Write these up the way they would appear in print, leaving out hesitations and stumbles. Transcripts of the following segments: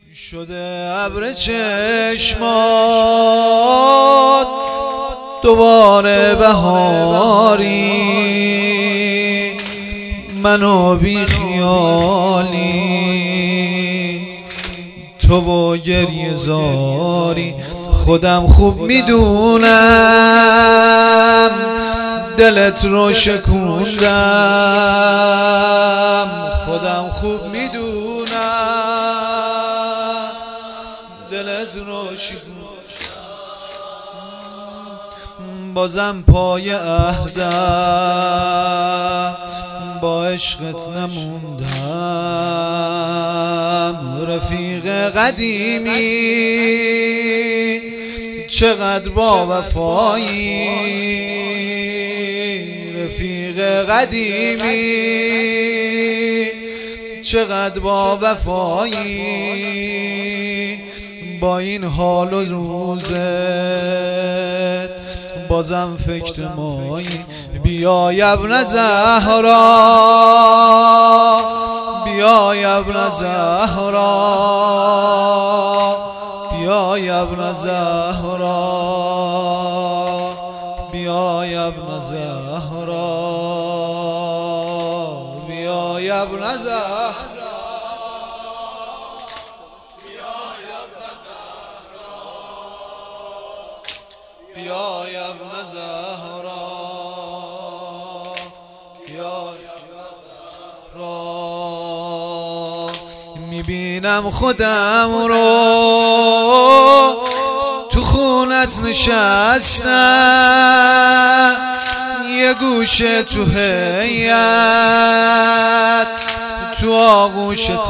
شده ابر چشمات دوباره بهاری، منو بی خیالی تو و گریه زاری. خودم خوب میدونم دلت رو شکوندم، خودم خوب میدونم دلت رو شکوندم. بازم پای عهدم با عشقت نموندم. رفیق قدیمی چقدر با وفایی، رفیق قدیمی چقدر با وفایی. با این حال و روزت بازم فکر مایی. بیای ابن زهرا، بیای ابن زهرا، بیای ابن زهرا، بیای ابن زهرا، بیای ابن زهرا، بیای ابن زهرا، بیای زهرا. میبینم خودم رو تو خونت نشستم، یه گوشه تو هیئت تو آغوشت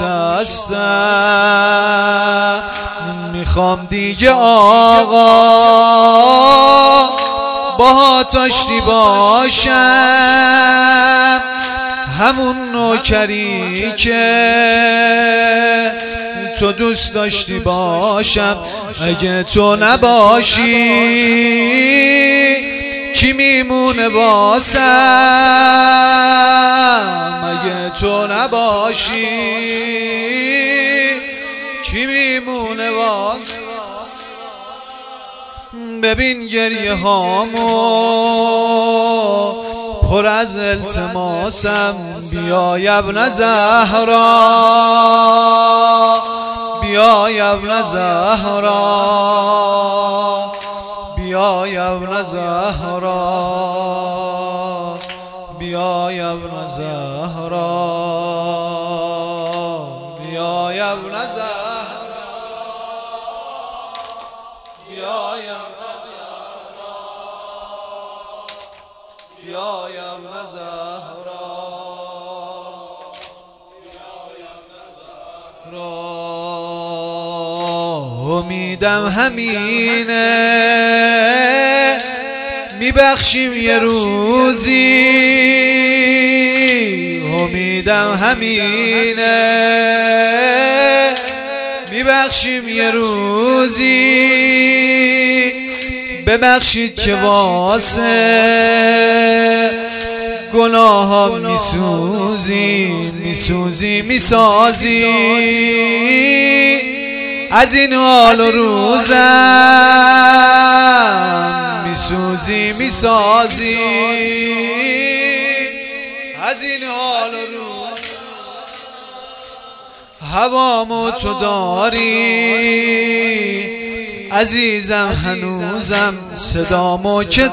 هستم. میخوام دیگه آقا باهات آشتی باشم، همون نوکری که تو دوست داشتی باشم. اگه تو نباشی کی میمونه واسم؟ اگه تو نباشی کی میمونه واسم؟ ببین گریه هامو پر از التماسم. بیای ابن زهرا، بیای ابن زهرا، بیای ابن زهرا، بیای ابن زهرا، بیای ابن زهرا، بیای بیای ابن زهرا. امیدم همینه میبخشیم یه روزی، امیدم همینه میبخشیم یه روزی. ببخشید که واسه گناهام میسوزی میسازی. از این حال و روزم میسوزی میسازی. از این حال و روز هوامو تو داری عزیزم، هنوزم صدامو که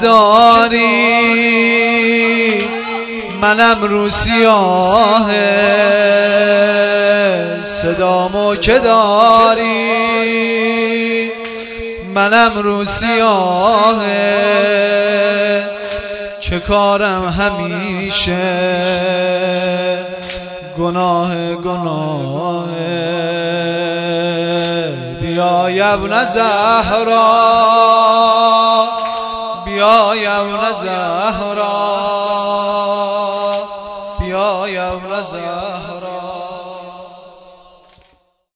داری. منم رو سیاهه صدامو که داری، منم رو سیاهه چه کارم همیشه گناه گناهه. بیای ابن زهرا، بیای ابن زهرا،